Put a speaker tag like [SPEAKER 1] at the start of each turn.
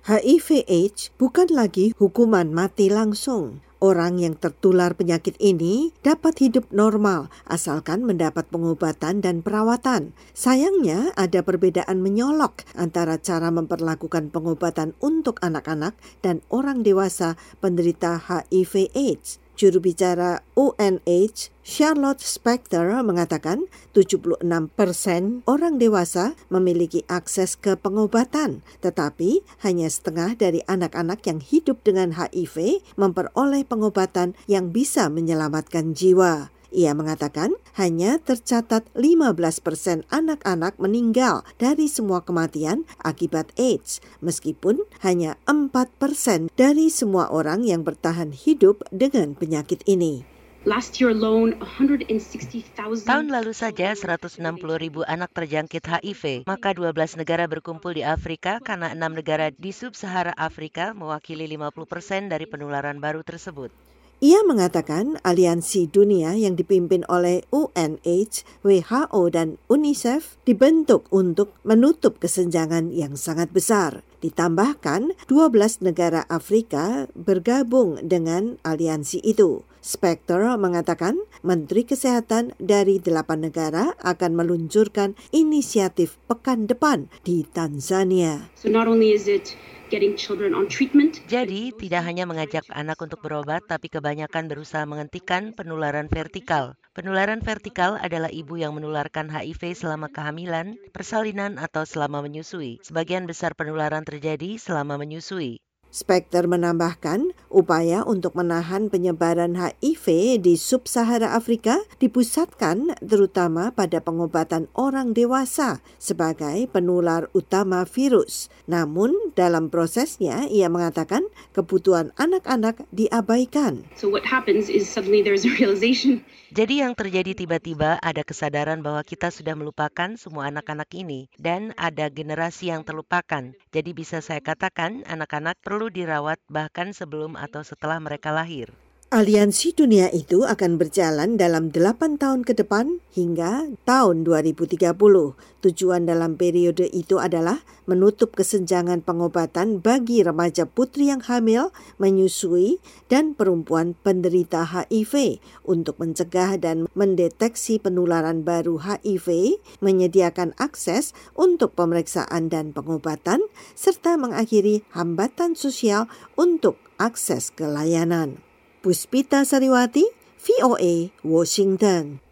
[SPEAKER 1] HIV/AIDS bukan lagi hukuman mati langsung. Orang yang tertular penyakit ini dapat hidup normal asalkan mendapat pengobatan dan perawatan. Sayangnya ada perbedaan menyolok antara cara memperlakukan pengobatan untuk anak-anak dan orang dewasa penderita HIV/AIDS. Juru bicara UNH, Charlotte Spector, mengatakan 76% orang dewasa memiliki akses ke pengobatan, tetapi hanya setengah dari anak-anak yang hidup dengan HIV memperoleh pengobatan yang bisa menyelamatkan jiwa. Ia mengatakan hanya tercatat 15% anak-anak meninggal dari semua kematian akibat AIDS, meskipun hanya 4% dari semua orang yang bertahan hidup dengan penyakit ini.
[SPEAKER 2] Tahun lalu saja 160.000 anak terjangkit HIV, maka 12 negara berkumpul di Afrika karena 6 negara di sub-Sahara Afrika mewakili 50% dari penularan baru tersebut.
[SPEAKER 1] Ia mengatakan aliansi dunia yang dipimpin oleh UNH, WHO, dan UNICEF dibentuk untuk menutup kesenjangan yang sangat besar. Ditambahkan, 12 negara Afrika bergabung dengan aliansi itu. Spector mengatakan Menteri Kesehatan dari 8 negara akan meluncurkan inisiatif pekan depan di Tanzania.
[SPEAKER 2] So not only is it getting children on treatment. Jadi, tidak hanya mengajak anak untuk berobat, tapi kebanyakan berusaha menghentikan penularan vertikal. Penularan vertikal adalah ibu yang menularkan HIV selama kehamilan, persalinan, atau selama menyusui. Sebagian besar penularan terjadi selama menyusui.
[SPEAKER 1] Spector menambahkan, upaya untuk menahan penyebaran HIV di sub-Sahara Afrika dipusatkan terutama pada pengobatan orang dewasa sebagai penular utama virus. Namun, dalam prosesnya, ia mengatakan kebutuhan anak-anak diabaikan.
[SPEAKER 2] So what happens is suddenly there's a realization. Jadi yang terjadi tiba-tiba ada kesadaran bahwa kita sudah melupakan semua anak-anak ini dan ada generasi yang terlupakan. Jadi bisa saya katakan anak-anak perlu dirawat bahkan sebelum atau setelah mereka lahir.
[SPEAKER 1] Aliansi dunia itu akan berjalan dalam 8 tahun ke depan hingga tahun 2030. Tujuan dalam periode itu adalah menutup kesenjangan pengobatan bagi remaja putri yang hamil, menyusui, dan perempuan penderita HIV untuk mencegah dan mendeteksi penularan baru HIV, menyediakan akses untuk pemeriksaan dan pengobatan, serta mengakhiri hambatan sosial untuk akses ke layanan. Puspita Sariwati, VOA, Washington.